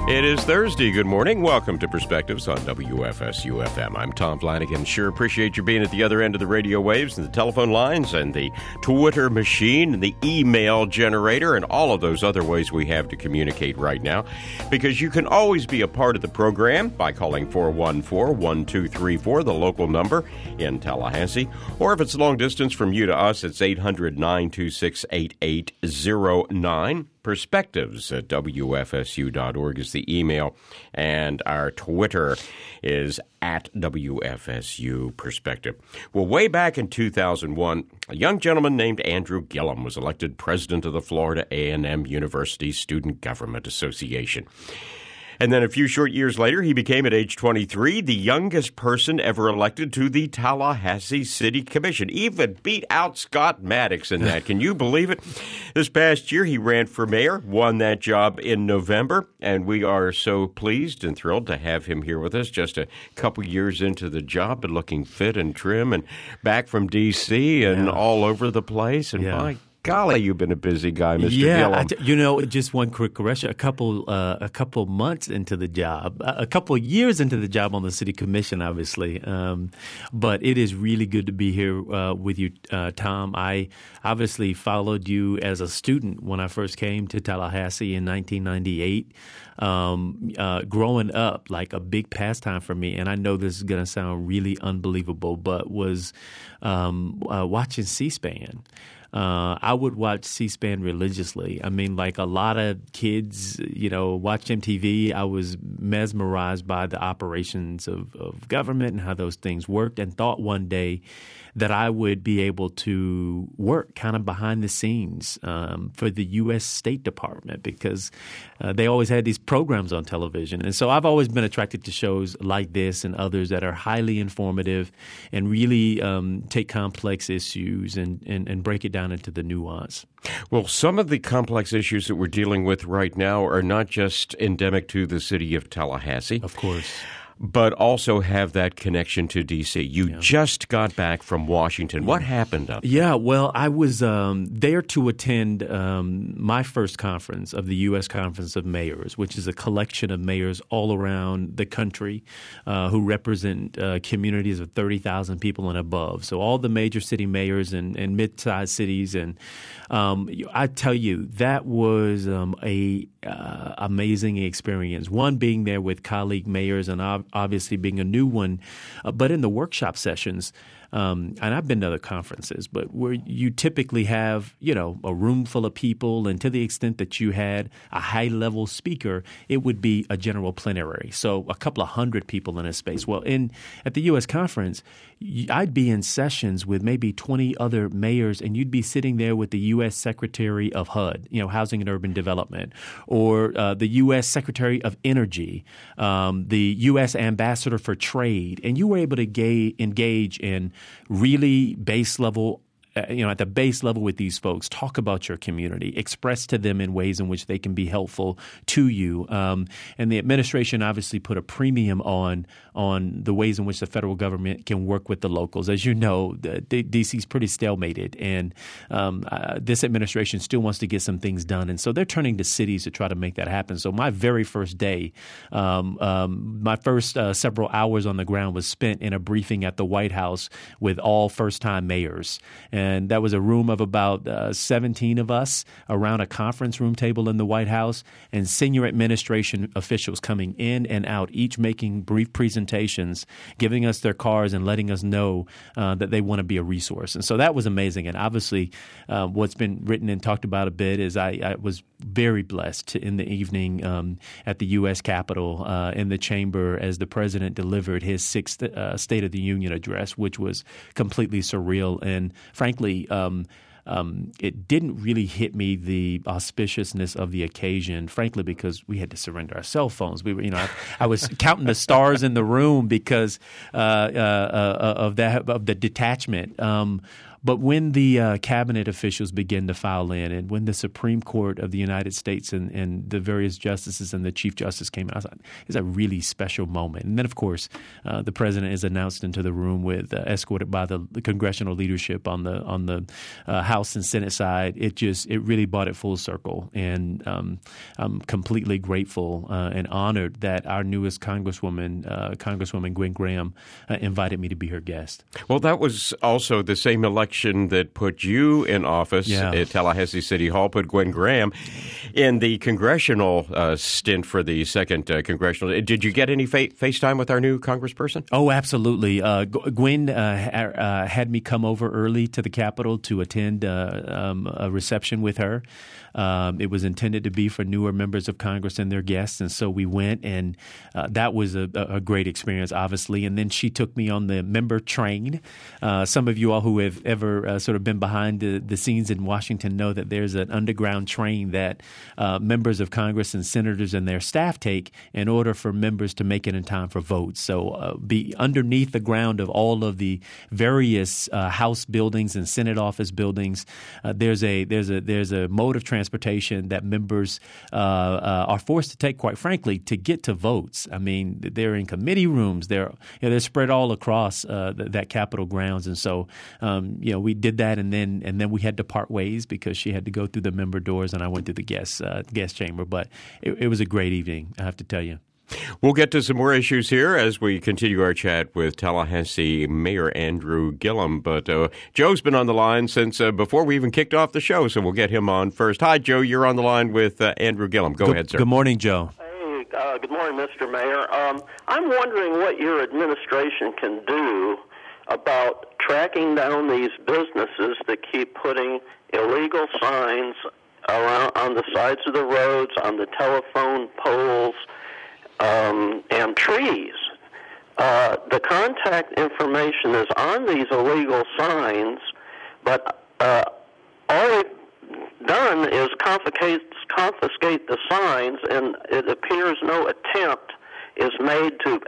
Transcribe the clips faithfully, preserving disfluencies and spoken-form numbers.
It is Thursday. Good morning. Welcome to Perspectives on W F S U F M. I'm Tom Flanagan. Sure appreciate you being at the other end of the radio waves and the telephone lines and the Twitter machine and the email generator and all of those other ways we have to communicate right now, because you can always be a part of the program by calling four one four, one two three four, the local number in Tallahassee. Or if it's long distance from you to us, it's eight hundred, nine two six, eight eight zero nine. Perspectives at W F S U dot org is the email, and our Twitter is at W F S U Perspective. Well, way back in two thousand one, a young gentleman named Andrew Gillum was elected president of the Florida A and M University Student Government Association. And then a few short years later, he became, at age twenty-three, the youngest person ever elected to the Tallahassee City Commission. Even beat out Scott Maddox in that. Can you believe it? This past year, he ran for mayor, won that job in November, and we are so pleased and thrilled to have him here with us just a couple years into the job, but looking fit and trim and back from D C and yeah. all over the place. And yeah. my golly, you've been a busy guy, Mister Yeah, Gillum. I t- you know, just one quick correction. A couple, uh, a couple months into the job, a couple years into the job on the city commission, obviously. Um, but it is really good to be here uh, with you, uh, Tom. I obviously followed you as a student when I first came to Tallahassee in nineteen ninety-eight. Um, uh, growing up, like a big pastime for me, and I know this is going to sound really unbelievable, but was um, uh, watching C-SPAN. Uh, I would watch C-SPAN religiously. I mean, like a lot of kids, you know, watch M T V. I was mesmerized by the operations of, of government and how those things worked, and thought one day that I would be able to work kind of behind the scenes um, for the U S State Department, because uh, they always had these programs on television. And so I've always been attracted to shows like this and others that are highly informative and really um, take complex issues and, and, and break it down into the nuance. Well, some of the complex issues that we're dealing with right now are not just endemic to the city of Tallahassee. Of course. But also have that connection to D C. You yeah. just got back from Washington. What happened up there? Yeah, well, I was um, there to attend um, my first conference of the U S Conference of Mayors, which is a collection of mayors all around the country uh, who represent uh, communities of thirty thousand people and above. So all the major city mayors and, and mid-sized cities. And um, I tell you, that was um, a uh, amazing experience. One, being there with colleague mayors, and obviously being a new one, uh, but in the workshop sessions, um, and I've been to other conferences, but where you typically have, you know, a room full of people, and to the extent that you had a high-level speaker, it would be a general plenary, so a couple of hundred people in a space. Well, in at the U S conference, I'd be in sessions with maybe twenty other mayors, and you'd be sitting there with the U S Secretary of H U D, you know, Housing and Urban Development, or uh, the U S Secretary of Energy, um, the U S Ambassador for Trade, and you were able to ga- engage in really base level, uh, you know, at the base level with these folks, talk about your community, express to them in ways in which they can be helpful to you. Um, and the administration obviously put a premium on on the ways in which the federal government can work with the locals. As you know, the, the, D C is pretty stalemated, and um, uh, this administration still wants to get some things done. And so they're turning to cities to try to make that happen. So my very first day, um, um, my first uh, several hours on the ground was spent in a briefing at the White House with all first-time mayors. And that was a room of about uh, seventeen of us around a conference room table in the White House, and senior administration officials coming in and out, each making brief presentations, giving us their cards and letting us know uh, that they want to be a resource. And so that was amazing. And obviously uh, what's been written and talked about a bit is I, I was very blessed to, in the evening um, at the U S Capitol uh, in the chamber as the president delivered his sixth uh, State of the Union address, which was completely surreal. And frankly, um, Um, it didn't really hit me, the auspiciousness of the occasion, frankly, because we had to surrender our cell phones. We were, you know, I, I was counting the stars in the room because uh, uh, uh, of that of the detachment. Um, But when the uh, cabinet officials began to file in, and when the Supreme Court of the United States and, and the various justices and the Chief Justice came out, I was like, it's a really special moment. And then, of course, uh, the president is announced into the room with uh, escorted by the, the congressional leadership on the on the uh, House and Senate side. It just it really brought it full circle, and um, I'm completely grateful uh, and honored that our newest Congresswoman, uh, Congresswoman Gwen Graham, uh, invited me to be her guest. Well, that was also the same election that put you in office yeah. at Tallahassee City Hall, put Gwen Graham in the congressional uh, stint for the second uh, congressional. Did you get any fa- FaceTime with our new congressperson? Oh, absolutely. Uh, Gwen uh, ha- uh, had me come over early to the Capitol to attend uh, um, a reception with her. Um, it was intended to be for newer members of Congress and their guests, and so we went, and uh, that was a, a great experience, obviously. And then she took me on the member train. Uh, some of you all who have ever uh, sort of been behind the, the scenes in Washington know that there's an underground train that uh, members of Congress and senators and their staff take in order for members to make it in time for votes. So uh, be underneath the ground of all of the various uh, House buildings and Senate office buildings, uh, there's a there's a there's a mode of transportation transportation that members uh, uh, are forced to take, quite frankly, to get to votes. I mean, they're in committee rooms. They're you know, they're spread all across uh, th- that Capitol grounds, and so um, you know we did that, and then and then we had to part ways because she had to go through the member doors, and I went through the guest uh, guest chamber. But it, it was a great evening, I have to tell you. We'll get to some more issues here as we continue our chat with Tallahassee Mayor Andrew Gillum. But uh, Joe's been on the line since uh, before we even kicked off the show, so we'll get him on first. Hi, Joe. You're on the line with uh, Andrew Gillum. Go good, ahead, sir. Good morning, Joe. Hey, uh, good morning, Mister Mayor. Um, I'm wondering what your administration can do about tracking down these businesses that keep putting illegal signs around on the sides of the roads, on the telephone poles, Um, and trees. Uh, the contact information is on these illegal signs, but uh, all they've done is confiscate, confiscate the signs, and it appears no attempt is made to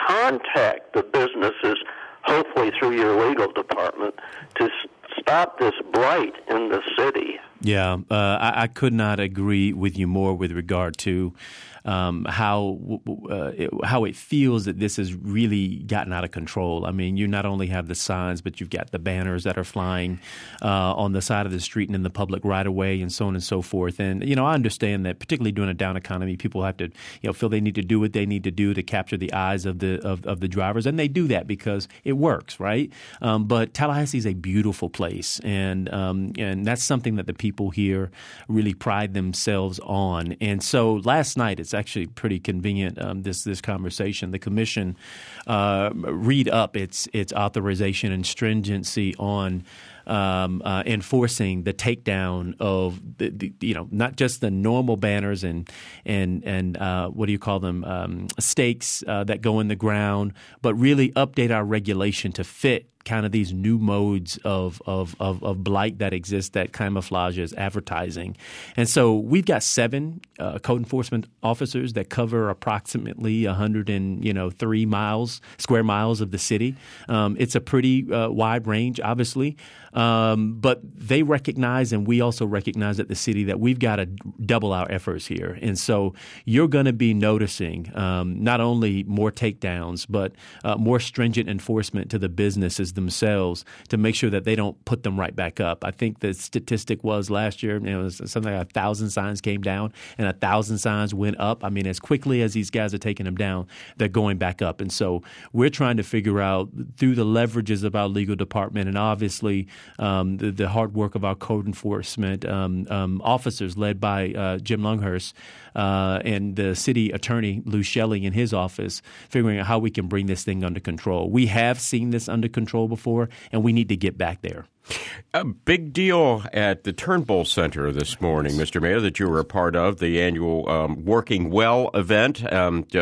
contact the businesses, hopefully through your legal department, to s- stop this blight in the city. Yeah, uh, I, I could not agree with you more with regard to um, how uh, it, how it feels that this has really gotten out of control. I mean, you not only have the signs, but you've got the banners that are flying uh, on the side of the street and in the public right of way, and so on and so forth. And you know, I understand that, particularly during a down economy, people have to you know feel they need to do what they need to do to capture the eyes of the of, of the drivers, and they do that because it works, right? Um, but Tallahassee is a beautiful place, and um, and that's something that the people here really pride themselves on. And so last night, it's actually pretty convenient, um, this this conversation. The commission uh, read up its its authorization and stringency on Um, uh, enforcing the takedown of the, the, you know, not just the normal banners and and and uh, what do you call them, um, stakes uh, that go in the ground, but really update our regulation to fit kind of these new modes of of, of of blight that exist that camouflage as advertising. And so we've got seven uh, code enforcement officers that cover approximately one hundred and you know three miles square miles of the city. Um, it's a pretty uh, wide range, obviously. Um, but they recognize, and we also recognize at the city, that we've got to double our efforts here. And so you're going to be noticing um, not only more takedowns, but uh, more stringent enforcement to the businesses themselves to make sure that they don't put them right back up. I think the statistic was last year, you know, it was something like a thousand signs came down and a thousand signs went up. I mean, as quickly as these guys are taking them down, they're going back up. And so we're trying to figure out through the leverages of our legal department and obviously Um, the, the hard work of our code enforcement um, um, officers led by uh, Jim Longhurst uh, and the city attorney, Lou Shelley, in his office, figuring out how we can bring this thing under control. We have seen this under control before, and we need to get back there. A big deal at the Turnbull Center this morning, Mister Mayor, that you were a part of, the annual um, Working Well event. Um, just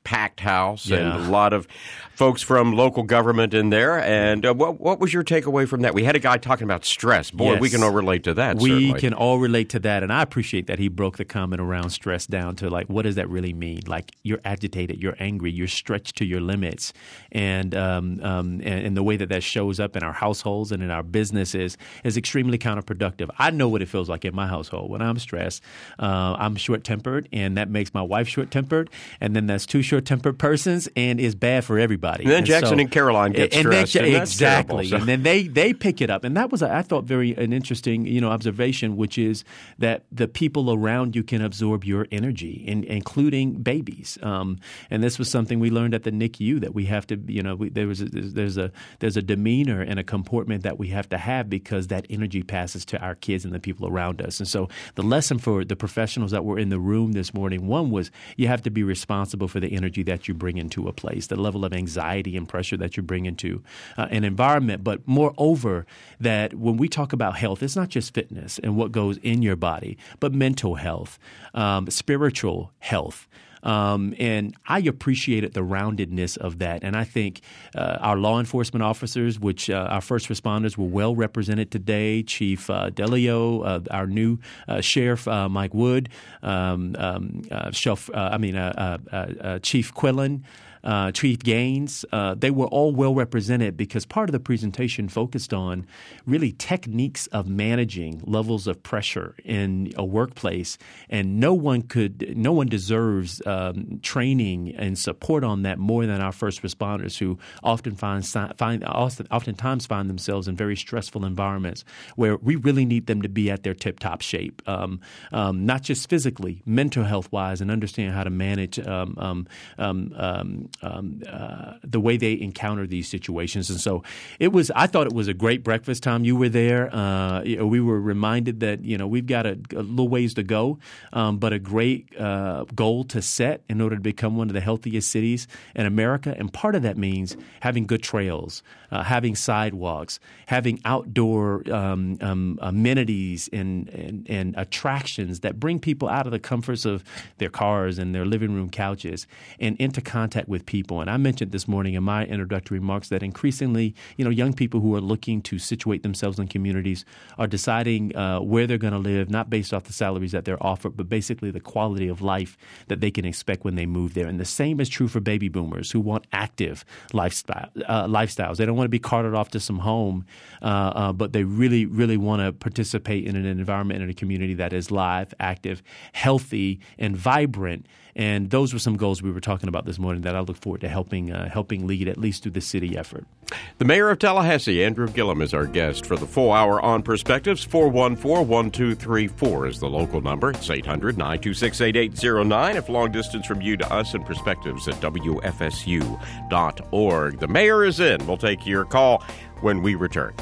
packed house Yeah. and a lot of folks from local government in there. And uh, what what was your takeaway from that? We had a guy talking about stress. Boy, Yes. we can all relate to that, We certainly. can all relate to that, and I appreciate that he broke the comment around stress down to, like, what does that really mean? Like, you're agitated, you're angry, you're stretched to your limits, and um, um, and, and the way that that shows up in our households and in our businesses is extremely counterproductive. I know what it feels like in my household when I'm stressed. Uh, I'm short-tempered, and that makes my wife short-tempered, and then that's two short-tempered persons, and it's bad for everybody. And then And Jackson so- and Caroline get and then- stressed, and that's exactly, terrible, so- and then they they pick it up, and that was a, I thought very an interesting you know observation, which is that the people around you can absorb your energy, in, including babies. Um, and this was something we learned at the N I C U, that we have to you know we, there was a, there's a there's a demeanor and a comportment that we have to have, because that energy passes to our kids and the people around us. And so the lesson for the professionals that were in the room this morning, one was you have to be responsible for the energy that you bring into a place, the level of anxiety and pressure that you bring into uh, an environment. But moreover, that when we talk about health, it's not just fitness and what goes in your body, but mental health, um, spiritual health. Um, and I appreciated the roundedness of that. And I think uh, our law enforcement officers, which uh, our first responders were well represented today. Chief uh, Delio, uh, our new uh, Sheriff uh, Mike Wood, um, um, uh, Chef, uh, I mean uh, uh, uh, Chief Quillen, Uh, Chief Gaines, uh, they were all well represented, because part of the presentation focused on really techniques of managing levels of pressure in a workplace, and no one could, no one deserves um, training and support on that more than our first responders, who often find, find oftentimes find themselves in very stressful environments where we really need them to be at their tip-top shape, um, um, not just physically, mental health-wise, and understand how to manage um, um, um, um, Um, uh, the way they encounter these situations. And so it was, I thought it was a great breakfast. Tom, you were there. Uh, you know, we were reminded that, you know, we've got a, a little ways to go, um, but a great uh, goal to set in order to become one of the healthiest cities in America. And part of that means having good trails, uh, having sidewalks, having outdoor um, um, amenities and, and, and attractions that bring people out of the comforts of their cars and their living room couches and into contact with people. And I mentioned this morning in my introductory remarks that increasingly, you know, young people who are looking to situate themselves in communities are deciding uh, where they're going to live, not based off the salaries that they're offered, but basically the quality of life that they can expect when they move there. And the same is true for baby boomers who want active lifestyle, uh, lifestyles. They don't want to be carted off to some home, uh, uh, but they really, really want to participate in an environment and in a community that is live, active, healthy, and vibrant. And those were some goals we were talking about this morning that I look forward to helping uh, helping lead, at least through the city effort. The mayor of Tallahassee, Andrew Gillum, is our guest for the full hour on Perspectives. four one four, one two three four is the local number. It's eight hundred, nine two six, eight eight zero nine if long distance from you to us, and Perspectives at W F S U dot org. The mayor is in. We'll take your call when we return.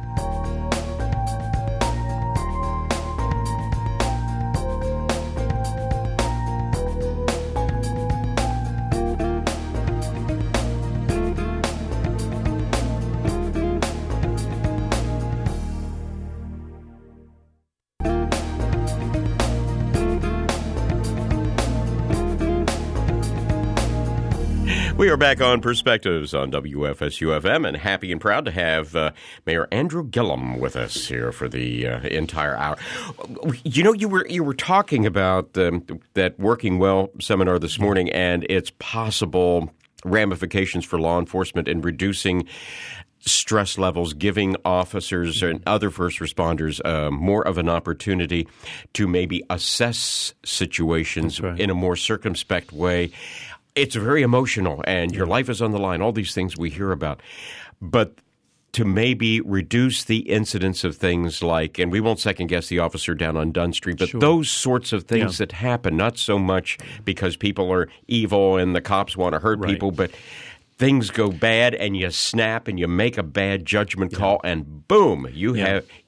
We are back on Perspectives on W F S U F M, and happy and proud to have uh, Mayor Andrew Gillum with us here for the uh, entire hour. You know, you were you were talking about um, that Working Well seminar this morning and its possible ramifications for law enforcement in reducing stress levels, giving officers and other first responders uh, more of an opportunity to maybe assess situations right. in a more circumspect way. It's very emotional, and your life is on the line, all these things we hear about. But to maybe reduce the incidence of things like, and we won't second-guess the officer down on Dunn Street, but Sure. those sorts of things Yeah. that happen, not so much because people are evil and the cops want to hurt Right. people, but things go bad and you snap and you make a bad judgment call, and boom, you Yeah. have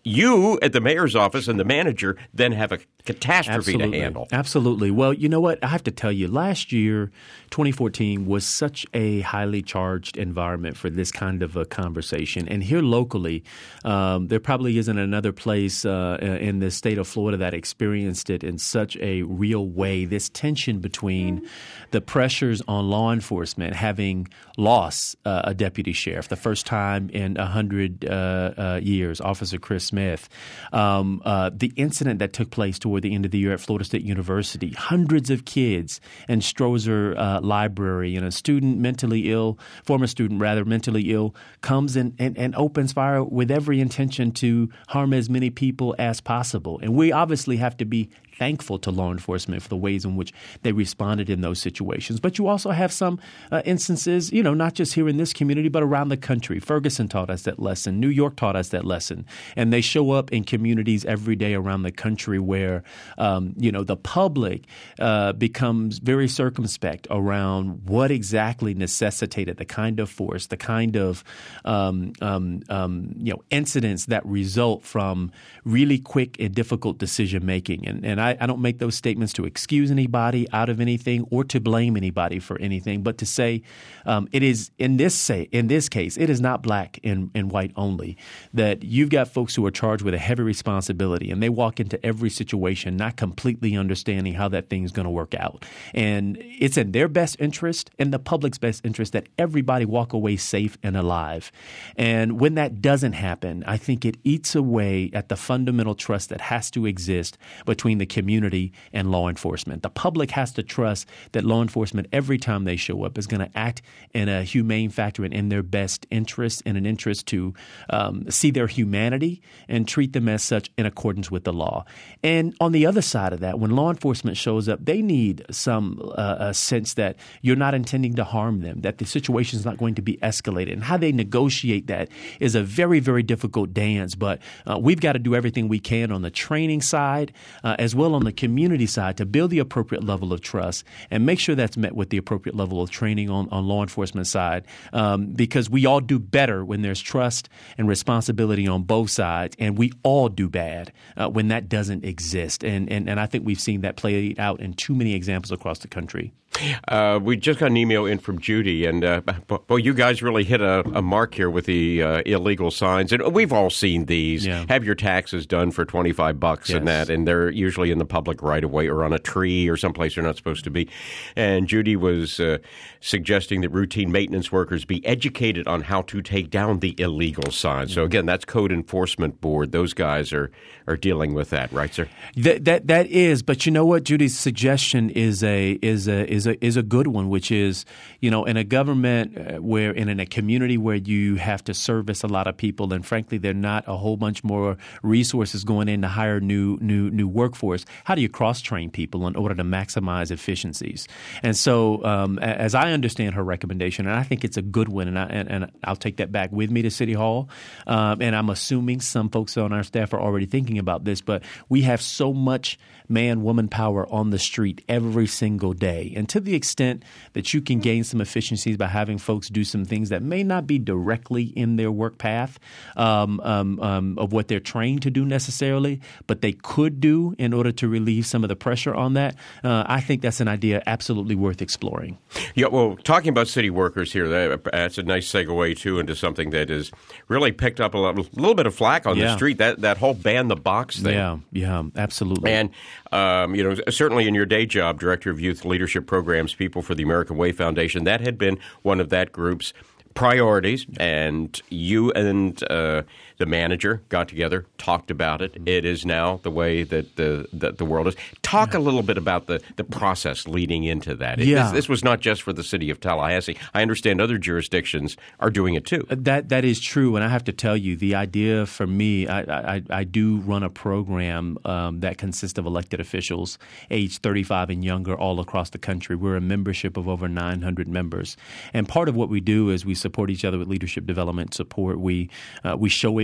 you at the mayor's office and the manager then have a catastrophe Absolutely. to handle. Absolutely. Well, you know what? I have to tell you, last year, twenty fourteen, was such a highly charged environment for this kind of a conversation. And here locally, um, there probably isn't another place uh, in the state of Florida that experienced it in such a real way. This tension between the pressures on law enforcement having lost uh, a deputy sheriff, the first time in one hundred uh, uh, years, Officer Chris Smith, um, uh, the incident that took place toward the end of the year at Florida State University, hundreds of kids in Strozer uh, Library, and a student mentally ill, former student rather, mentally ill, comes in and, and opens fire with every intention to harm as many people as possible. And we obviously have to be thankful to law enforcement for the ways in which they responded in those situations. But you also have some uh, instances, you know, not just here in this community, but around the country. Ferguson taught us that lesson. New York taught us that lesson. And they show up in communities every day around the country where, um, you know, the public uh, becomes very circumspect around what exactly necessitated the kind of force, the kind of, um, um, um, you know, incidents that result from really quick and difficult decision making. And, and I I, I don't make those statements to excuse anybody out of anything or to blame anybody for anything, but to say um, it is in this say in this case, it is not black and, and white only, that you've got folks who are charged with a heavy responsibility and they walk into every situation not completely understanding how that thing's going to work out. And it's in their best interest and the public's best interest that everybody walk away safe and alive. And when that doesn't happen, I think it eats away at the fundamental trust that has to exist between the community and law enforcement. The public has to trust that law enforcement, every time they show up, is going to act in a humane factor and in their best interest, in an interest to um, see their humanity and treat them as such in accordance with the law. And on the other side of that, when law enforcement shows up, they need some uh, a sense that you're not intending to harm them, that the situation is not going to be escalated. And how they negotiate that is a very, very difficult dance. But uh, we've got to do everything we can on the training side uh, as well on the community side to build the appropriate level of trust and make sure that's met with the appropriate level of training on, on law enforcement side, um, because we all do better when there's trust and responsibility on both sides, and we all do bad uh, when that doesn't exist. And, and and I think we've seen that play out in too many examples across the country. Uh, we just got an email in from Judy, and uh, well, you guys really hit a, a mark here with the uh, illegal signs, and we've all seen these. Yeah. Have your taxes done for twenty-five bucks Yes. and that, and they're usually in the public right of way or on a tree or someplace they're not supposed to be. And Judy was uh, suggesting that routine maintenance workers be educated on how to take down the illegal signs. So again, that's Code Enforcement Board. Those guys are are dealing with that, right, sir? That that that is, but you know what? Judy's suggestion is a is a is a is a good one, which is, you know, in a government uh, where in, in a community where you have to service a lot of people, and frankly, there are not a whole bunch more resources going in to hire new new new workforce. How do you cross train people in order to maximize efficiencies? And so, um, as I understand her recommendation, and I think it's a good one, and I and, and I'll take that back with me to City Hall. Um, and I'm assuming some folks on our staff are already thinking about this, but we have so much man-woman power on the street every single day. And to the extent that you can gain some efficiencies by having folks do some things that may not be directly in their work path um, um, um, of what they're trained to do necessarily, but they could do in order to relieve some of the pressure on that, uh, I think that's an idea absolutely worth exploring. Yeah, well, talking about city workers here, that, that's a nice segue, too, into something that has really picked up a little, little bit of flack on Yeah. the street, that, that whole ban the box thing. Yeah, yeah, absolutely. And, um, you know, certainly in your day job, Director of Youth Leadership Programs, People for the American Way Foundation, that had been one of that group's priorities, and you and uh, the manager got together, talked about it. It is now the way that the that the world is. Talk yeah. a little bit about the, the process leading into that. It, yeah. this, this was not just for the city of Tallahassee. I understand other jurisdictions are doing it too. That that is true, and I have to tell you, the idea for me, I I, I do run a program um, that consists of elected officials aged thirty-five and younger all across the country. We're a membership of over nine hundred members, and part of what we do is we support each other with leadership development support. We uh, we show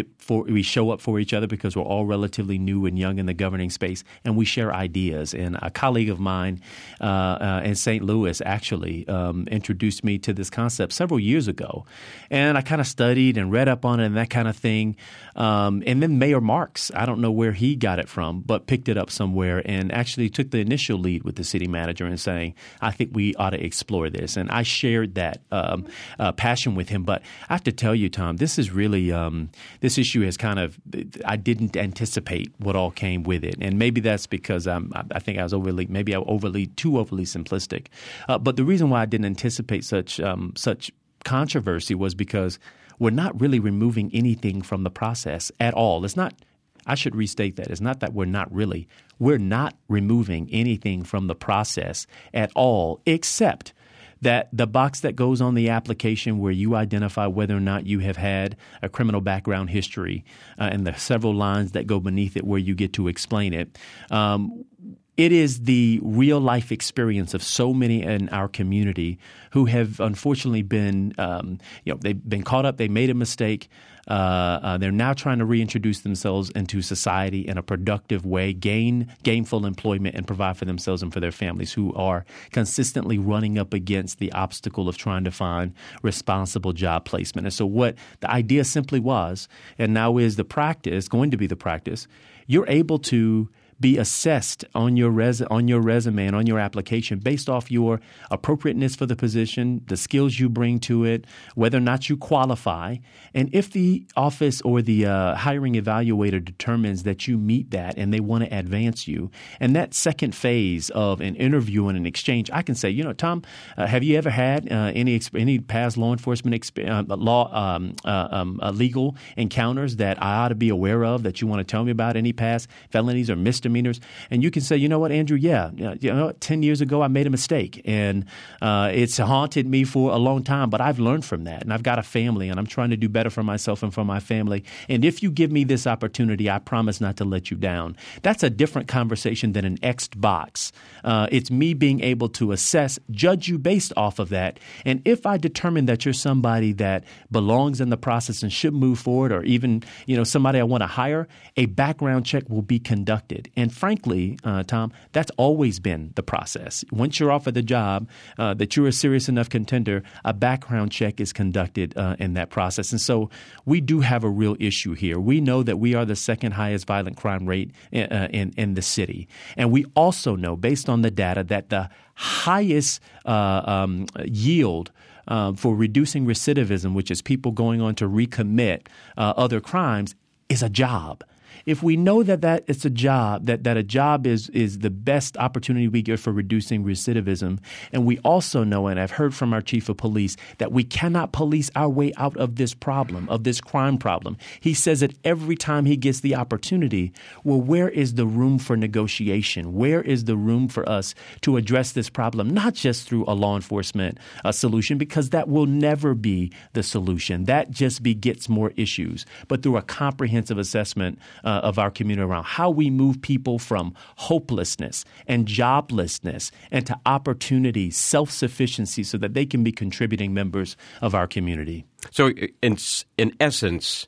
it for we show up for each other because we're all relatively new and young in the governing space, and we share ideas. And a colleague of mine uh, uh, in Saint Louis actually um, introduced me to this concept several years ago, and I kind of studied and read up on it and that kind of thing. Um, and then Mayor Marks, I don't know where he got it from, but picked it up somewhere and actually took the initial lead with the city manager in saying, I think we ought to explore this. And I shared that um, uh, passion with him. But I have to tell you, Tom, this is really um, this issue has kind of I didn't anticipate what all came with it. And maybe that's because I'm, I think I was overly maybe I was overly too overly simplistic. Uh, but the reason why I didn't anticipate such um, such controversy was because we're not really removing anything from the process at all. It's not I should restate that. It's not that we're not really. We're not removing anything from the process at all, except that the box that goes on the application where you identify whether or not you have had a criminal background history uh, and the several lines that go beneath it where you get to explain it. Um, It is the real-life experience of so many in our community who have unfortunately been, um, you know, they've been caught up. They made a mistake. Uh, uh, they're now trying to reintroduce themselves into society in a productive way, gain gainful employment, and provide for themselves and for their families, who are consistently running up against the obstacle of trying to find responsible job placement. And so what the idea simply was, and now is the practice, going to be the practice, you're able to be assessed on your res- on your resume and on your application based off your appropriateness for the position, the skills you bring to it, whether or not you qualify. And if the office or the uh, hiring evaluator determines that you meet that and they want to advance you, and that second phase of an interview and an exchange, I can say, you know, Tom, uh, have you ever had uh, any exp- any past law enforcement exp- uh, law um, uh, um, uh, legal encounters that I ought to be aware of that you want to tell me about? Any past felonies or misdemeanors? And you can say, you know what, Andrew, yeah, you know, ten years ago I made a mistake and uh, it's haunted me for a long time, but I've learned from that and I've got a family and I'm trying to do better for myself and for my family. And if you give me this opportunity, I promise not to let you down. That's a different conversation than an X'd box. Uh, it's me being able to assess, judge you based off of that. And if I determine that you're somebody that belongs in the process and should move forward, or even, you know, somebody I want to hire, a background check will be conducted. And frankly, uh, Tom, that's always been the process. Once you're offered the job, uh, that you're a serious enough contender, a background check is conducted uh, in that process. And so we do have a real issue here. We know that we are the second highest violent crime rate in, uh, in, in the city. And we also know, based on the data, that the highest uh, um, yield uh, for reducing recidivism, which is people going on to recommit uh, other crimes, is a job. If we know that, that it's a job, that, that a job is, is the best opportunity we get for reducing recidivism, and we also know, and I've heard from our chief of police, that we cannot police our way out of this problem, of this crime problem. He says it every time he gets the opportunity. Well, where is the room for negotiation? Where is the room for us to address this problem, not just through a law enforcement uh, solution, because that will never be the solution. That just begets more issues, but through a comprehensive assessment uh, of our community around how we move people from hopelessness and joblessness and to opportunity, self-sufficiency, so that they can be contributing members of our community. So in, in essence,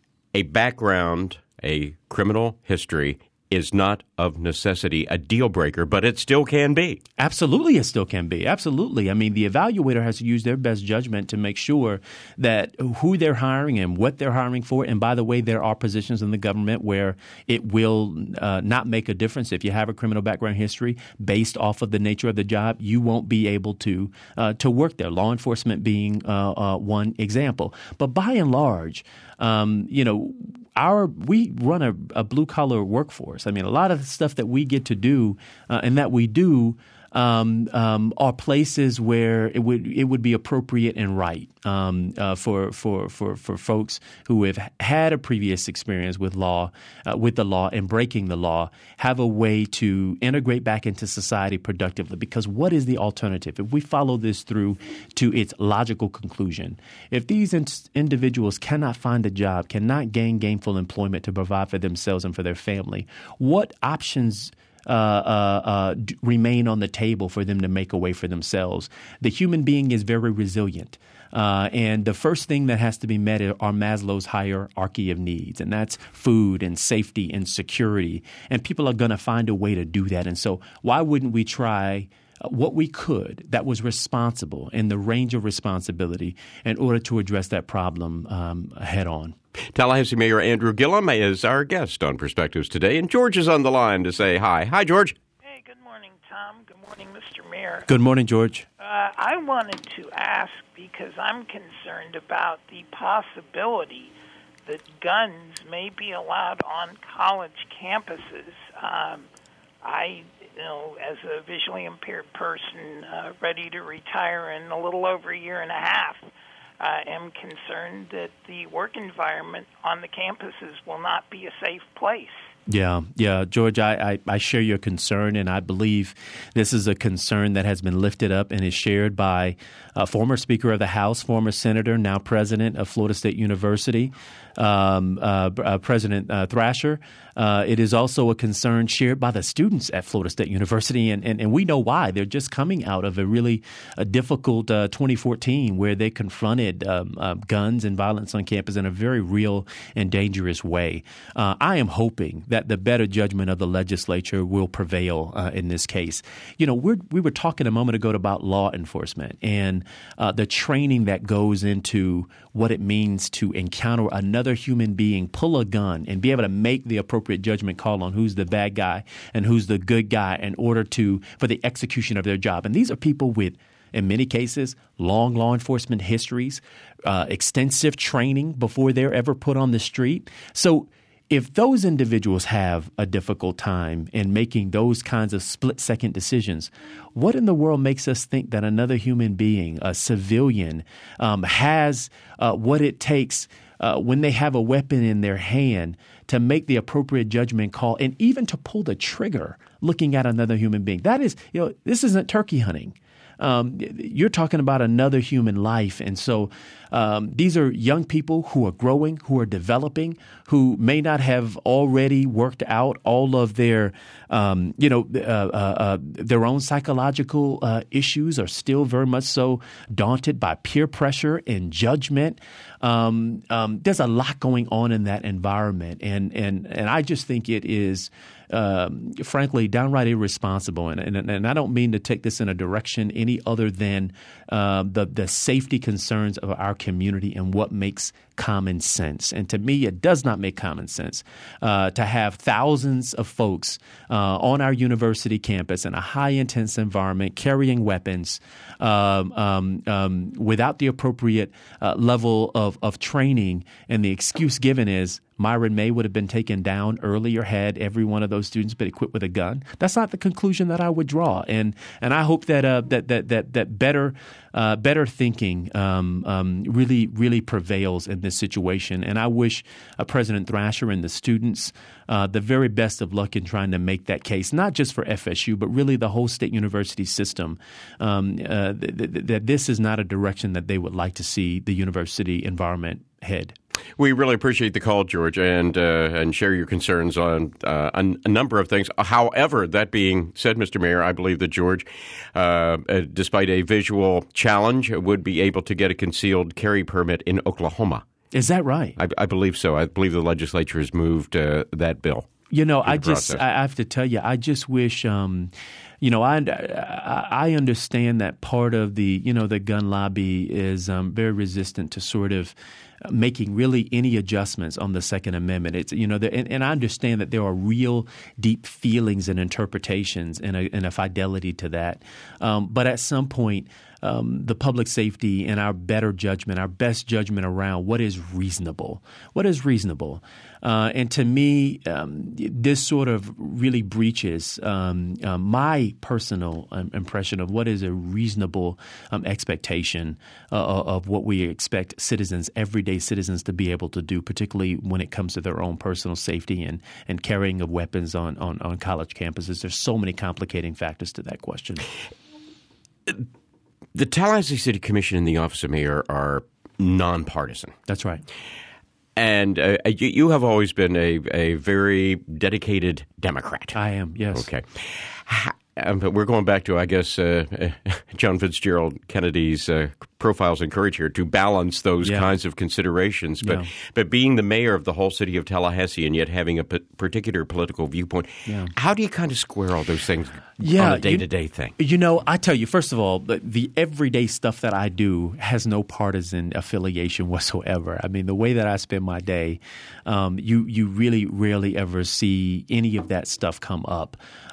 a background, a criminal history is not of necessity a deal breaker, but it still can be. Absolutely, it still can be. Absolutely. I mean, the evaluator has to use their best judgment to make sure that who they're hiring and what they're hiring for. And by the way, there are positions in the government where it will uh, not make a difference. If you have a criminal background history based off of the nature of the job, you won't be able to uh, to work there. Law enforcement being uh, uh, one example. But by and large, um, you know, our we run a, a blue collar workforce. I mean, a lot of the stuff that we get to do uh, and that we do um, um, are places where it would it would be appropriate and right um, uh, for for for for folks who have had a previous experience with law, uh, with the law and breaking the law, have a way to integrate back into society productively. Because what is the alternative? If we follow this through to its logical conclusion, if these in- individuals cannot find a job, cannot gain gainful employment to provide for themselves and for their family, what options uh, uh, uh, d- remain on the table for them to make a way for themselves. The human being is very resilient. Uh, and the first thing that has to be met are Maslow's hierarchy of needs, and that's food and safety and security. And people are going to find a way to do that. And so why wouldn't we try what we could that was responsible in the range of responsibility in order to address that problem um, head on? Tallahassee Mayor Andrew Gillum is our guest on Perspectives today, and George is on the line to say hi. Hi, George. Hey, good morning, Tom. Good morning, Mister Mayor. Good morning, George. Uh, I wanted to ask, because I'm concerned about the possibility that guns may be allowed on college campuses. Um, I, you know, as a visually impaired person uh, ready to retire in a little over a year and a half, I uh, am concerned that the work environment on the campuses will not be a safe place. Yeah, yeah, George, I, I, I share your concern, and I believe this is a concern that has been lifted up and is shared by a former Speaker of the House, former Senator, now President of Florida State University, um, uh, uh, President uh, Thrasher. Uh, it is also a concern shared by the students at Florida State University, and, and, and we know why. They're just coming out of a really a difficult uh, twenty fourteen where they confronted um, uh, guns and violence on campus in a very real and dangerous way. Uh, I am hoping that the better judgment of the legislature will prevail uh, in this case. You know, we're, we were talking a moment ago about law enforcement and uh, the training that goes into what it means to encounter another human being, pull a gun, and be able to make the appropriate judgment call on who's the bad guy and who's the good guy in order to for the execution of their job. And these are people with, in many cases, long law enforcement histories, uh, extensive training before they're ever put on the street. So if those individuals have a difficult time in making those kinds of split-second decisions, what in the world makes us think that another human being, a civilian, um, has uh, what it takes uh, when they have a weapon in their hand to make the appropriate judgment call and even to pull the trigger looking at another human being? That is, you know, this isn't turkey hunting. Um, you're talking about another human life. And so um, these are young people who are growing, who are developing, who may not have already worked out all of their, um, you know, uh, uh, uh, their own psychological uh, issues, are still very much so daunted by peer pressure and judgment. Um, um, there's a lot going on in that environment. And, and, and I just think it is Um, frankly, downright irresponsible. And, and, and I don't mean to take this in a direction any other than uh, the, the safety concerns of our community and what makes common sense. And to me, it does not make common sense uh, to have thousands of folks uh, on our university campus in a high-intense environment carrying weapons um, um, um, without the appropriate uh, level of, of training. And the excuse given is, Myron May would have been taken down earlier had every one of those students been equipped with a gun. That's not the conclusion that I would draw, and and I hope that uh, that that that that better uh, better thinking um, um, really really prevails in this situation. And I wish uh, President Thrasher and the students uh, the very best of luck in trying to make that case, not just for F S U, but really the whole state university system. Um, uh, th- th- that this is not a direction that they would like to see the university environment head. We really appreciate the call, George, and uh, and share your concerns on uh, a, a number of things. However, that being said, Mister Mayor, I believe that George, uh, uh, despite a visual challenge, would be able to get a concealed carry permit in Oklahoma. Is that right? I, I believe so. I believe the legislature has moved uh, that bill. You know, I just I have to tell you, I just wish. Um, You know, I, I understand that part of the, you know, the gun lobby is um, very resistant to sort of making really any adjustments on the Second Amendment. It's, you know, the, and, and I understand that there are real deep feelings and interpretations and a, and a fidelity to that. Um, but at some point, um, the public safety and our better judgment, our best judgment around what is reasonable, what is reasonable. Uh, and to me, um, this sort of really breaches um, uh, my personal um, impression of what is a reasonable um, expectation uh, of what we expect citizens, everyday citizens, to be able to do, particularly when it comes to their own personal safety and, and carrying of weapons on, on, on college campuses. There's so many complicating factors to that question. The Tallahassee City Commission and the Office of Mayor are nonpartisan. That's right. And uh, you, you have always been a, a very dedicated Democrat. I am, yes. Okay. Um, but we're going back to, I guess, uh, John Fitzgerald Kennedy's uh, profiles in courage here to balance those yeah. kinds of considerations. But yeah. but being the mayor of the whole city of Tallahassee and yet having a p- particular political viewpoint, yeah. how do you kind of square all those things yeah, on a day-to-day you, thing? You know, I tell you, first of all, the, the everyday stuff that I do has no partisan affiliation whatsoever. I mean, the way that I spend my day, um, you you really rarely ever see any of that stuff come up.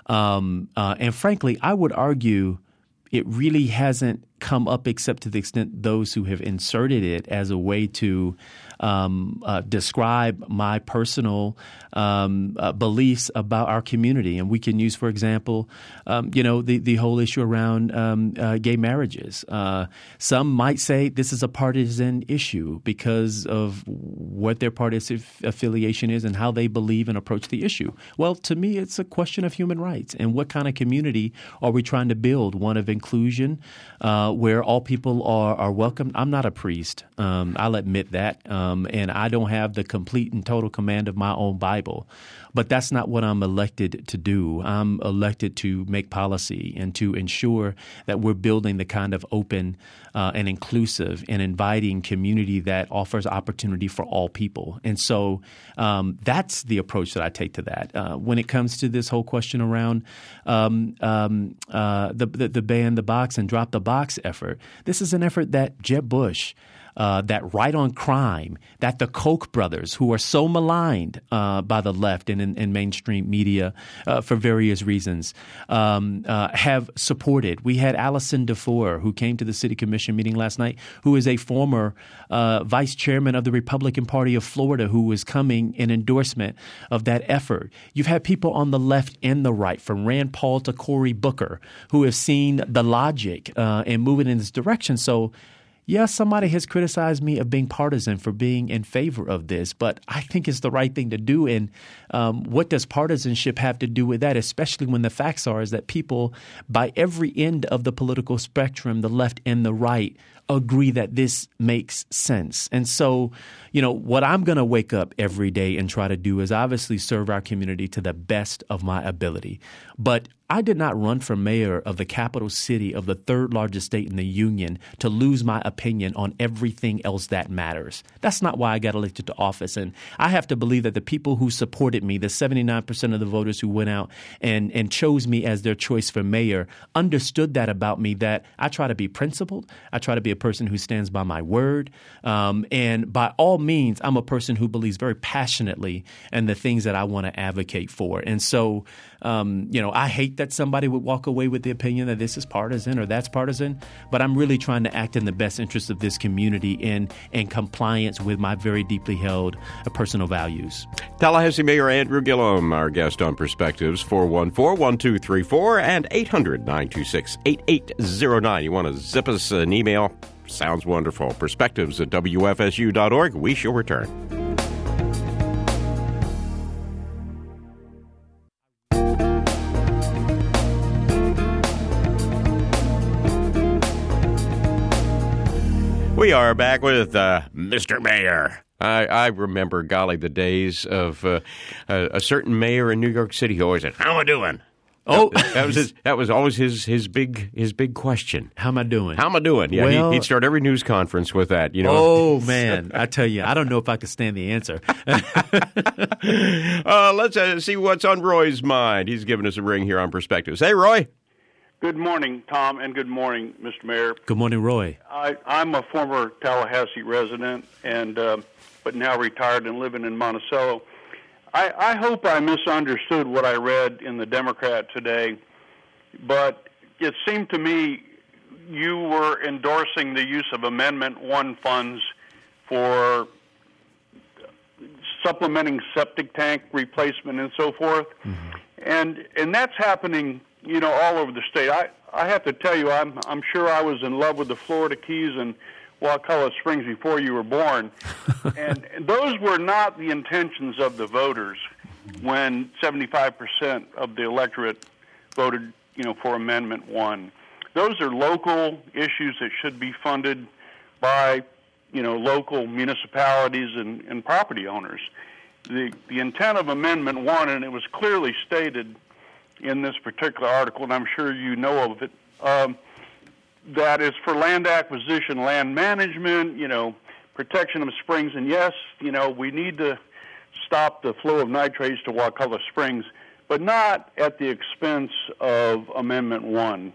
Um, uh, and frankly, I would argue it really hasn't come up except to the extent those who have inserted it as a way to um, uh, describe my personal um, uh, beliefs about our community. And we can use, for example, um, you know, the, the whole issue around um, uh, gay marriages. Uh, some might say this is a partisan issue because of what their party affiliation is and how they believe and approach the issue. Well, to me, it's a question of human rights and what kind of community are we trying to build? One of inclusion, uh, where all people are, are welcome. I'm not a priest. Um, I'll admit that. Um, and I don't have the complete and total command of my own Bible. But that's not what I'm elected to do. I'm elected to make policy and to ensure that we're building the kind of open uh, and inclusive and inviting community that offers opportunity for all people. And so um, that's the approach that I take to that. Uh, when it comes to this whole question around um, um, uh, the, the, the ban the box and drop the box effort, this is an effort that Jeb Bush, Uh, that Right on Crime, that the Koch brothers, who are so maligned uh, by the left and in, in mainstream media uh, for various reasons, um, uh, have supported. We had Allison DeFore, who came to the City Commission meeting last night, who is a former uh, vice chairman of the Republican Party of Florida, who was coming in endorsement of that effort. You've had people on the left and the right, from Rand Paul to Cory Booker, who have seen the logic uh, and moving in this direction. So yeah, somebody has criticized me of being partisan for being in favor of this, but I think it's the right thing to do. And um, what does partisanship have to do with that, especially when the facts are is that people by every end of the political spectrum, the left and the right, agree that this makes sense. And so, you know, what I'm going to wake up every day and try to do is obviously serve our community to the best of my ability. But I did not run for mayor of the capital city of the third largest state in the union to lose my opinion on everything else that matters. That's not why I got elected to office. And I have to believe that the people who supported me, the seventy-nine percent of the voters who went out and, and chose me as their choice for mayor, understood that about me, that I try to be principled. I try to be a person who stands by my word. Um, and by all means, I'm a person who believes very passionately in the things that I want to advocate for. And so, um, you know, I hate that somebody would walk away with the opinion that this is partisan or that's partisan, but I'm really trying to act in the best interest of this community in, in compliance with my very deeply held uh, personal values. Tallahassee Mayor Andrew Gillum, our guest on Perspectives, four one four, one two three four and eight hundred, nine two six, eight eight zero nine. You want to zip us an email? Sounds wonderful. Perspectives at W F S U dot org. We shall return. We are back with uh, Mister Mayor. I, I remember, golly, the days of uh, a, a certain mayor in New York City who always said, "How am I doing?" Oh, that, that was his, that was always his his big his big question. How am I doing? How am I doing? Yeah, well, he, he'd start every news conference with that. You know. Oh man, I tell you, I don't know if I could stand the answer. uh, let's uh, see what's on Roy's mind. He's giving us a ring here on Perspectives. Hey, Roy. Good morning, Tom, and good morning, Mister Mayor. Good morning, Roy. I, I'm a former Tallahassee resident, and uh, but now retired and living in Monticello. I, I hope I misunderstood what I read in the Democrat today, but it seemed to me you were endorsing the use of Amendment one funds for supplementing septic tank replacement and so forth, mm-hmm. and and that's happening, you know, all over the state. I, I have to tell you, I'm I'm sure I was in love with the Florida Keys and Wakulla Springs before you were born. and, and those were not the intentions of the voters when seventy-five percent of the electorate voted, you know, for Amendment one. Those are local issues that should be funded by, you know, local municipalities and, and property owners. The, the intent of Amendment one, and it was clearly stated in this particular article, and I'm sure you know of it, um, that is for land acquisition, land management, you know, protection of springs. And yes, you know, we need to stop the flow of nitrates to Wakulla Springs, but not at the expense of Amendment one.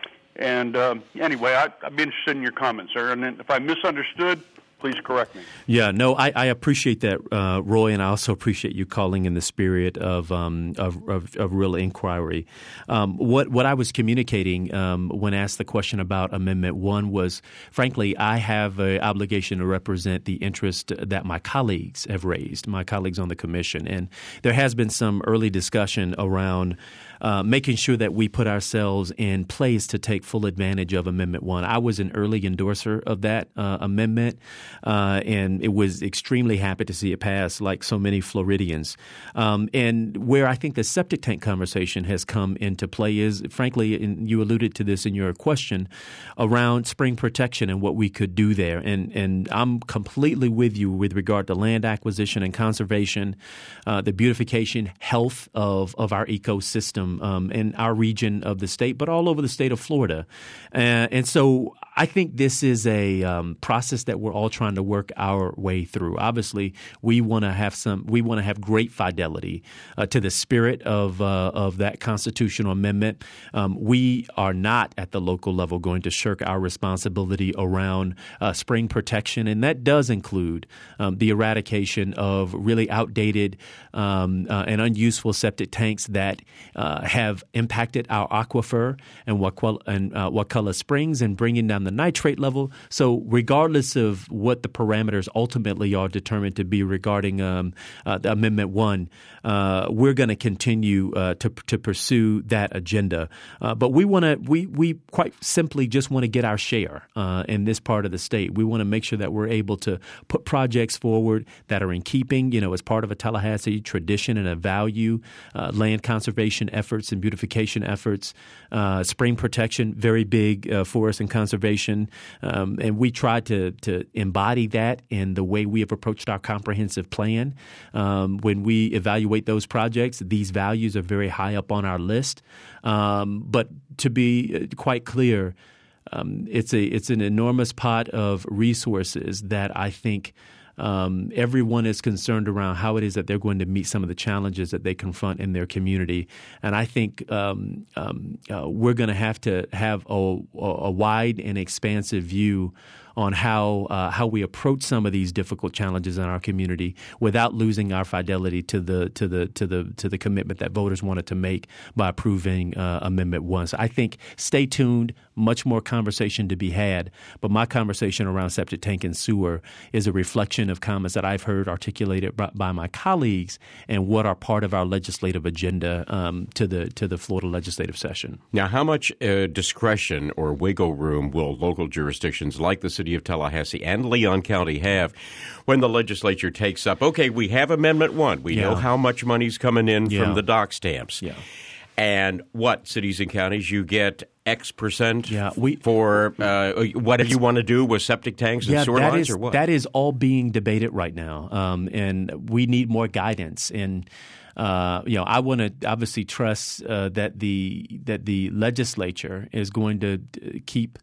And um, anyway, I, I'd be interested in your comments, sir. And if I misunderstood, please correct me. Yeah, no, I, I appreciate that, uh, Roy, and I also appreciate you calling in the spirit of um, of, of, of real inquiry. Um, what what I was communicating um, when asked the question about Amendment One was, frankly, I have an obligation to represent the interest that my colleagues have raised, my colleagues on the commission, and there has been some early discussion around Uh, making sure that we put ourselves in place to take full advantage of Amendment one. I was an early endorser of that uh, amendment, uh, and it was extremely happy to see it pass like so many Floridians. Um, and where I think the septic tank conversation has come into play is, frankly, and you alluded to this in your question, around spring protection and what we could do there. And, and I'm completely with you with regard to land acquisition and conservation, uh, the beautification, health of, of our ecosystem. Um, in our region of the state, but all over the state of Florida. Uh, and so I think this is a um, process that we're all trying to work our way through. Obviously, we want to have some. We want to have great fidelity uh, to the spirit of uh, of that constitutional amendment. Um, we are not at the local level going to shirk our responsibility around uh, spring protection, and that does include um, the eradication of really outdated um, uh, and unuseful septic tanks that uh, have impacted our aquifer and Wakulla, and uh, Wakulla Springs and bringing down the nitrate level. So regardless of what the parameters ultimately are determined to be regarding um, uh, the Amendment one, uh, we're going to continue uh, to to pursue that agenda. Uh, but we want to we we quite simply just want to get our share uh, in this part of the state. We want to make sure that we're able to put projects forward that are in keeping, you know, as part of a Tallahassee tradition and a value, uh, land conservation efforts and beautification efforts, uh, spring protection, very big uh, forest and conservation. Um, and we try to to embody that in the way we have approached our comprehensive plan. Um, when we evaluate those projects, these values are very high up on our list. Um, but to be quite clear, um, it's a it's an enormous pot of resources that I think Um, everyone is concerned around how it is that they're going to meet some of the challenges that they confront in their community. And I think um, um, uh, we're going to have to have a, a wide and expansive view on how uh, how we approach some of these difficult challenges in our community without losing our fidelity to the to the to the to the commitment that voters wanted to make by approving uh, Amendment One. So I think stay tuned. Much more conversation to be had, but my conversation around septic tank and sewer is a reflection of comments that I've heard articulated by, by my colleagues and what are part of our legislative agenda um, to the to the Florida legislative session. Now, how much uh, discretion or wiggle room will local jurisdictions like the city of Tallahassee and Leon County have when the legislature takes up, okay, we have Amendment One. We yeah. know how much money's coming in yeah. from the dock stamps. Yeah. And what, cities and counties, you get X percent yeah, we, for uh, what you want to do with septic tanks and yeah, sewer that lines is, or what? That is all being debated right now, um, and we need more guidance. And uh, you know, I want to obviously trust uh, that the that the legislature is going to keep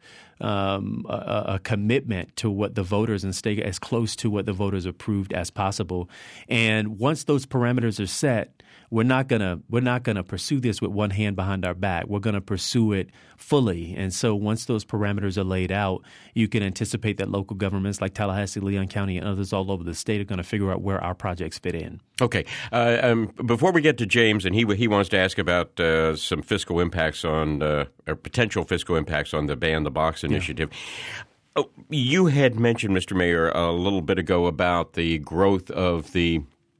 Um, a, a commitment to what the voters and stay as close to what the voters approved as possible. And once those parameters are set, we're not gonna we're not gonna pursue this with one hand behind our back. We're gonna pursue it fully. And so once those parameters are laid out, you can anticipate that local governments like Tallahassee, Leon County, and others all over the state are going to figure out where our projects fit in. Okay. Uh, um, before we get to James, and he he wants to ask about uh, some fiscal impacts on uh, or potential fiscal impacts on the Ban the Box initiative. Yeah. Oh, you had mentioned, Mister Mayor, a little bit ago about the growth of the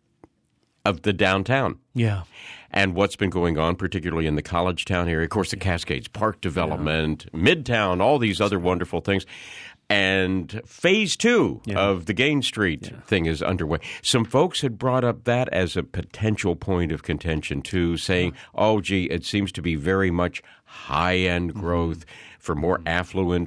of the downtown. Yeah. And what's been going on, particularly in the College Town area. Of course, the Cascades Park development, yeah. Midtown, all these other wonderful things. And phase two yeah. of the Gain Street yeah. thing is underway. Some folks had brought up that as a potential point of contention, too, saying, yeah. oh, gee, it seems to be very much high-end growth mm-hmm. for more affluent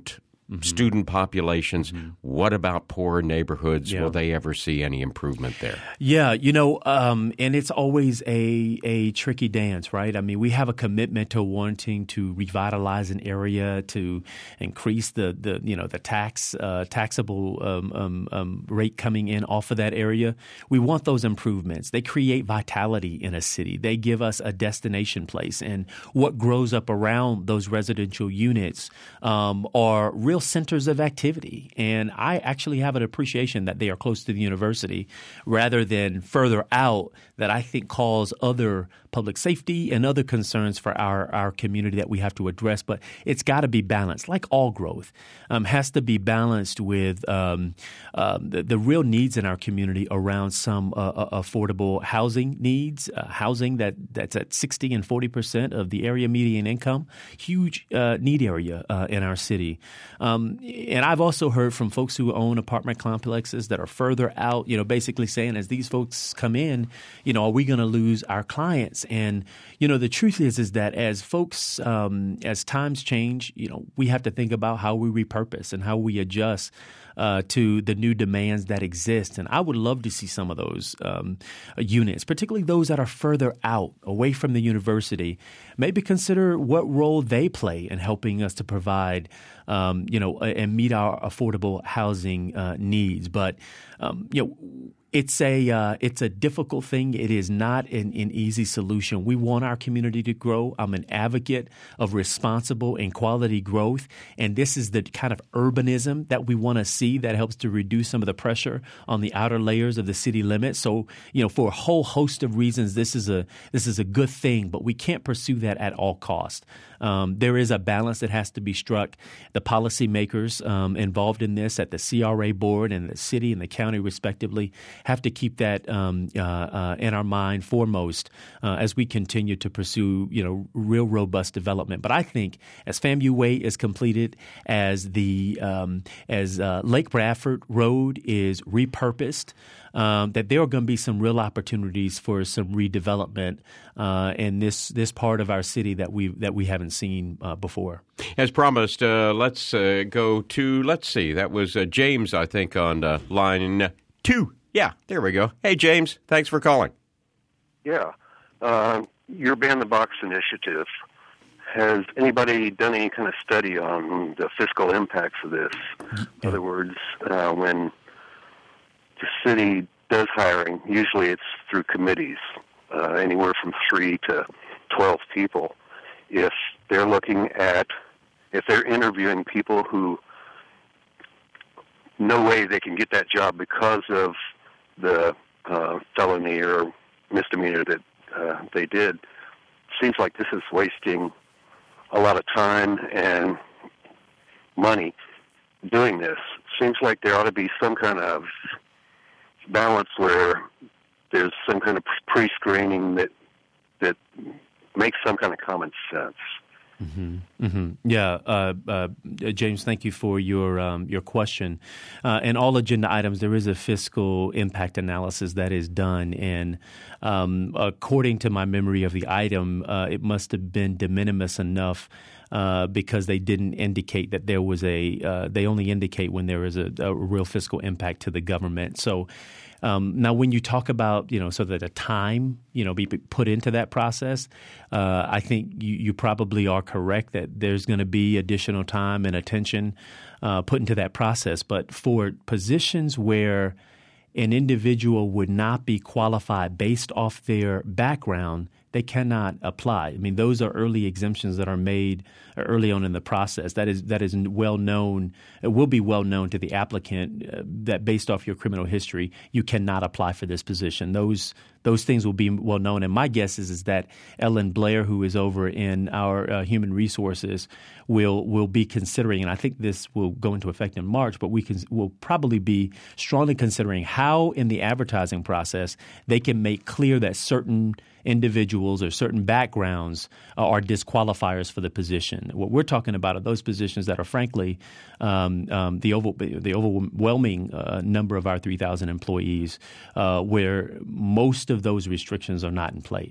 mm-hmm. student populations. Mm-hmm. What about poorer neighborhoods? Yeah. Will they ever see any improvement there? Yeah, you know, um, and it's always a a tricky dance, right? I mean, we have a commitment to wanting to revitalize an area, to increase the, the you know the tax uh, taxable um, um, um, rate coming in off of that area. We want those improvements. They create vitality in a city. They give us a destination place, and what grows up around those residential units um, are real centers of activity. And I actually have an appreciation that they are close to the university rather than further out that I think cause other public safety and other concerns for our, our community that we have to address. But it's got to be balanced, like all growth, um, has to be balanced with um, uh, the, the real needs in our community around some uh, uh, affordable housing needs, uh, housing that, that's at sixty and forty percent of the area median income, huge uh, need area uh, in our city. Um, and I've also heard from folks who own apartment complexes that are further out, you know, basically saying as these folks come in, you know, are we going to lose our clients? And, you know, the truth is, is that as folks, um, as times change, you know, we have to think about how we repurpose and how we adjust uh, to the new demands that exist. And I would love to see some of those um, units, particularly those that are further out, away from the university, maybe consider what role they play in helping us to provide, um, you know, and meet our affordable housing uh, needs. But, um, you know, It's a uh, it's a difficult thing. It is not an, an easy solution. We want our community to grow. I'm an advocate of responsible and quality growth, and this is the kind of urbanism that we want to see that helps to reduce some of the pressure on the outer layers of the city limits. So, you know, for a whole host of reasons, this is a this is a good thing, but we can't pursue that at all costs. Um, there is a balance that has to be struck. The policymakers um, involved in this at the C R A board and the city and the county, respectively, have to keep that um, uh, uh, in our mind foremost uh, as we continue to pursue, you know, real robust development. But I think as FAMU Way is completed, as the um, as uh, Lake Bradford Road is repurposed, um, that there are going to be some real opportunities for some redevelopment uh, in this this part of our city that we that we haven't seen uh, before. As promised, uh, let's uh, go to let's see. That was uh, James, I think, on uh, line two. Yeah, there we go. Hey, James, thanks for calling. Yeah. Uh, your Ban the Box initiative, has anybody done any kind of study on the fiscal impacts of this? In other words, uh, when the city does hiring, usually it's through committees, uh, anywhere from three to twelve people. If they're looking at, if they're interviewing people who no way they can get that job because of the uh, felony or misdemeanor that uh, they did, seems like this is wasting a lot of time and money doing this. Seems like there ought to be some kind of balance where there's some kind of pre-screening that that makes some kind of common sense. Mm-hmm. Mm-hmm. Yeah, uh, uh, James, thank you for your um, your question. Uh, in all agenda items, there is a fiscal impact analysis that is done, and um, according to my memory of the item, uh, it must have been de minimis enough uh, because they didn't indicate that there was a. Uh, they only indicate when there is a, a real fiscal impact to the government. So. Um, now, when you talk about, you know, so that a time, you know, be put into that process, uh, I think you, you probably are correct that there's going to be additional time and attention uh, put into that process. But for positions where an individual would not be qualified based off their background, they cannot apply. I mean, those are early exemptions that are made early on in the process. That is that is well known. It will be well known to the applicant uh, that based off your criminal history, you cannot apply for this position. Those those things will be well known. And my guess is is that Ellen Blair, who is over in our uh, human resources, will will be considering, and I think this will go into effect in March, but we can will probably be strongly considering how in the advertising process they can make clear that certain individuals or certain backgrounds are disqualifiers for the position. What we're talking about are those positions that are, frankly, um, um, the, over, the overwhelming uh, number of our three thousand employees, uh, where most of those restrictions are not in place.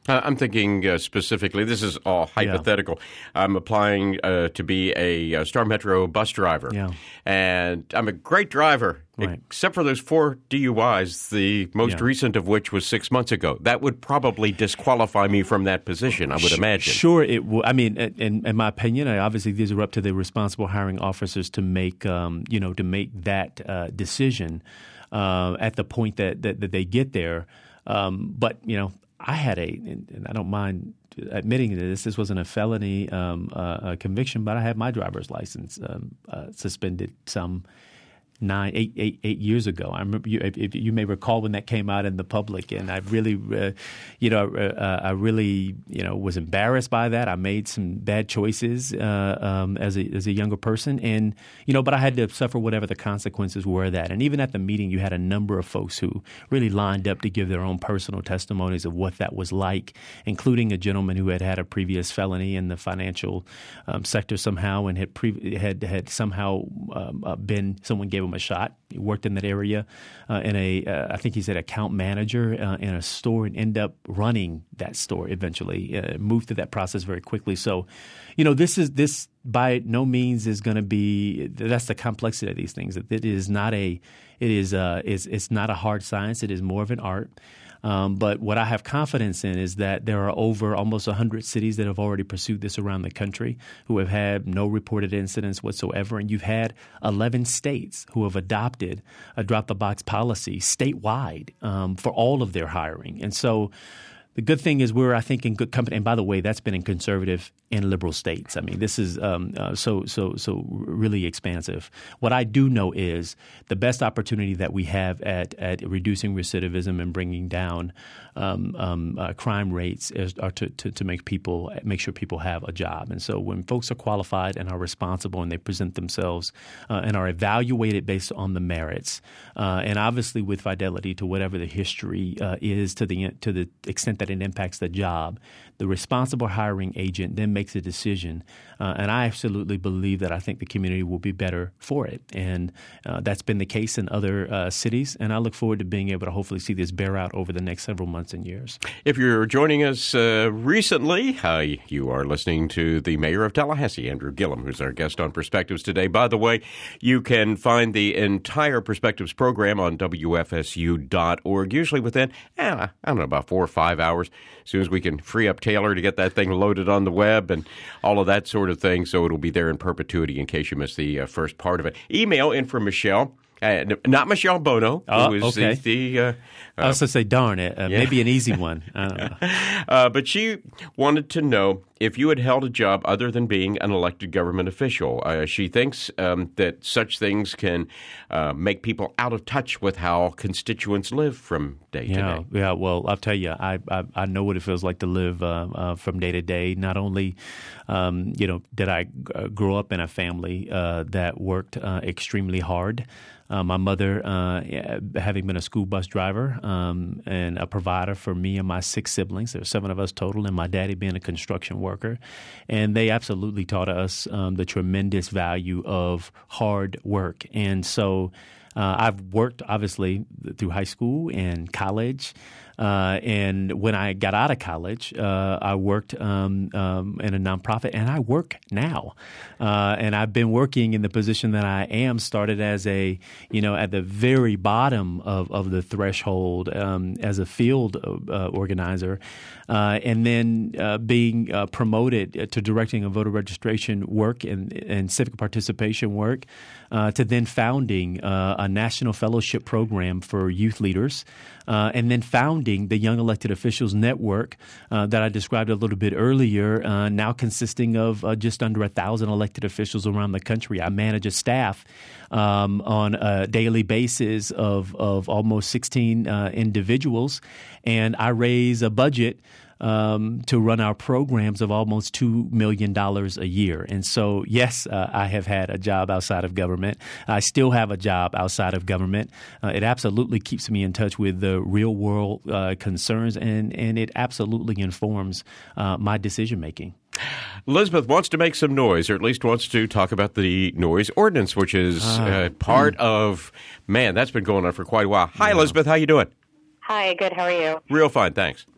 I'm thinking uh, specifically, this is all hypothetical. Yeah. I'm applying uh, to be a, a Star Metro bus driver. Yeah. And I'm a great driver, right. except for those four D U Is, the most yeah. recent of which was six months ago. That would probably disqualify me from that position, I would imagine. Sure, it would. I mean, in, in my opinion, obviously these are up to the responsible hiring officers to make, um, you know, to make that uh, decision uh, at the point that, that, that they get there. Um, but, you know, I had a, and I don't mind admitting this, this wasn't a felony um, uh, conviction, but I had my driver's license um, uh, suspended some nine, eight, eight, eight years ago. I remember you, if, if you may recall when that came out in the public, and I really, uh, you know, uh, I really, you know, was embarrassed by that. I made some bad choices uh, um, as a as a younger person, and you know, but I had to suffer whatever the consequences were of that. And even at the meeting, you had a number of folks who really lined up to give their own personal testimonies of what that was like, including a gentleman who had had a previous felony in the financial um, sector somehow, and had pre- had had somehow um, uh, been someone gave him a shot. He worked in that area uh, in a, uh, I think he said account manager uh, in a store, and ended up running that store eventually, uh, moved through that process very quickly. So, you know, this is, this by no means is going to be, that's the complexity of these things. It is not a, it is, uh, it's, it's not a hard science. It is more of an art. Um, but what I have confidence in is that there are over almost one hundred cities that have already pursued this around the country who have had no reported incidents whatsoever. And you've had eleven states who have adopted a drop-the-box policy statewide um, for all of their hiring. And so the good thing is we're, I think, in good company. And by the way, that's been in conservative and liberal states. I mean, this is um, uh, so so so really expansive. What I do know is the best opportunity that we have at at reducing recidivism and bringing down um, um, uh, crime rates is are to, to to make people make sure people have a job. And so when folks are qualified and are responsible and they present themselves uh, and are evaluated based on the merits, uh, and obviously with fidelity to whatever the history uh, is to the to the extent that it impacts the job, the responsible hiring agent then makes a decision. Uh, and I absolutely believe that I think the community will be better for it. And uh, that's been the case in other uh, cities. And I look forward to being able to hopefully see this bear out over the next several months and years. If you're joining us uh, recently, uh, you are listening to the Mayor of Tallahassee, Andrew Gillum, who's our guest on Perspectives today. By the way, you can find the entire Perspectives program on W F S U dot org, usually within, eh, I don't know, about four or five hours. As soon as we can free up Taylor to get that thing loaded on the web and all of that sort of thing, so it'll be there in perpetuity in case you missed the uh, first part of it. Email in from Michelle. Uh, not Michelle Bono, oh, who is okay. the... the uh, I was going to say, darn it, uh, yeah. maybe an easy one. I don't know. uh, but she wanted to know if you had held a job other than being an elected government official. Uh, she thinks um, that such things can uh, make people out of touch with how constituents live from day yeah, to day. Yeah, well, I'll tell you, I, I, I know what it feels like to live uh, uh, from day to day. Not only, um, you know, did I g- grow up in a family uh, that worked uh, extremely hard. Uh, my mother, uh, having been a school bus driver um, and a provider for me and my six siblings, there were seven of us total, and my daddy being a construction worker. And they absolutely taught us um, the tremendous value of hard work. And so uh, I've worked, obviously, through high school and college. Uh, and when I got out of college, uh, I worked um, um, in a nonprofit, and I work now. Uh, and I've been working in the position that I am, started as a, you know, at the very bottom of, of the threshold um, as a field uh, organizer, uh, and then uh, being uh, promoted to directing a voter registration work and, and civic participation work, uh, to then founding uh, a national fellowship program for youth leaders, uh, and then founding the Young Elected Officials Network uh, that I described a little bit earlier, uh, now consisting of uh, just under a thousand elected officials around the country. I manage a staff um, on a daily basis of, of almost sixteen uh, individuals, and I raise a budget Um, to run our programs of almost two million dollars a year. And so, yes, uh, I have had a job outside of government. I still have a job outside of government. Uh, it absolutely keeps me in touch with the real world uh, concerns, and, and it absolutely informs uh, my decision making. Elizabeth wants to make some noise, or at least wants to talk about the noise ordinance, which is uh, part mm. of, man, that's been going on for quite a while. Hi, yeah. Elizabeth. How you doing? Hi, good. How are you? Real fine, thanks.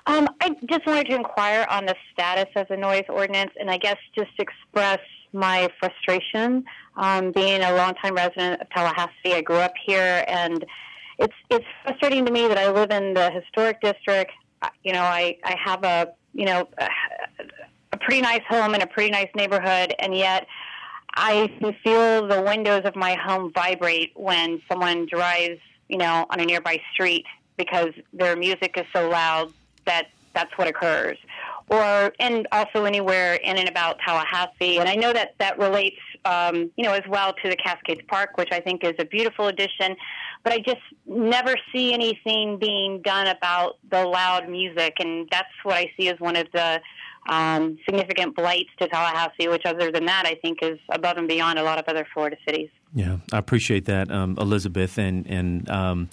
Um, I just wanted to inquire on the status of the noise ordinance, and I guess just express my frustration. Um, being a longtime resident of Tallahassee, I grew up here, and it's it's frustrating to me that I live in the historic district. You know, I, I have a you know a, a pretty nice home in a pretty nice neighborhood, and yet I can feel the windows of my home vibrate when someone drives, you know, on a nearby street because their music is so loud that that's what occurs. Or, and also anywhere in and about Tallahassee. And I know that that relates, um, you know, as well to the Cascades Park, which I think is a beautiful addition. But I just never see anything being done about the loud music. And that's what I see as one of the um, significant blights to Tallahassee, which other than that, I think is above and beyond a lot of other Florida cities. Yeah, I appreciate that, um, Elizabeth, and and um,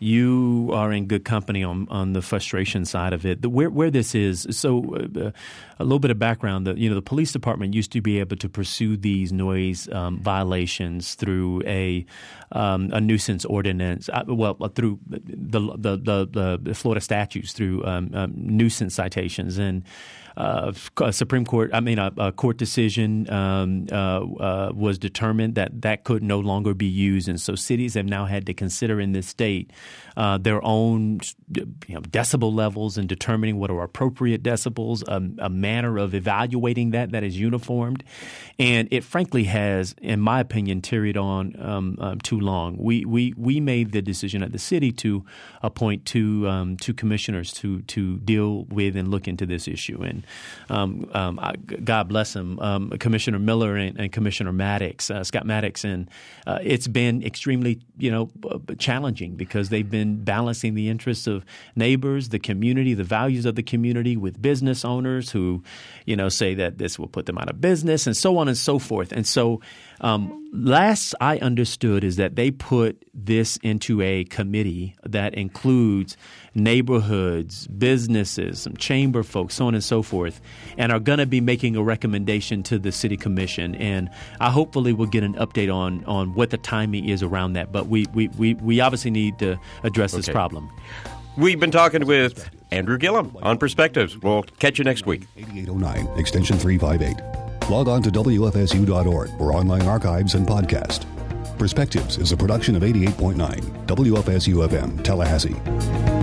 you are in good company on, on the frustration side of it. The, where where this is, so uh, a little bit of background. The, you know, the police department used to be able to pursue these noise um, violations through a um, a nuisance ordinance. Uh, well, through the the the, the Florida statutes, through um, um, nuisance citations and. Uh, a Supreme Court, I mean, a, a court decision um, uh, uh, was determined that that could no longer be used, and so cities have now had to consider in this state uh, their own, you know, decibel levels and determining what are appropriate decibels, a, a manner of evaluating that that is uniformed, and it frankly has, in my opinion, tarried on um, um, too long. We we we made the decision at the city to appoint two um, two commissioners to to deal with and look into this issue, and Um, um, I, God bless him, um, Commissioner Miller and, and Commissioner Maddox, uh, Scott Maddox, and uh, it's been extremely, you know, challenging because they've been balancing the interests of neighbors, the community, the values of the community with business owners who, you know, say that this will put them out of business and so on and so forth. And so um, last I understood is that they put this into a committee that includes neighborhoods, businesses, some chamber folks, so on and so forth, and are going to be making a recommendation to the city commission. And I hopefully will get an update on on what the timing is around that. But we we, we, we obviously need to address this okay. problem. We've been talking with Andrew Gillum on Perspectives. We'll catch you next week. eighty-eight oh nine, extension three five eight. Log on to W F S U dot org for online archives and podcast. Perspectives is a production of eighty-eight point nine W F S U F M, Tallahassee.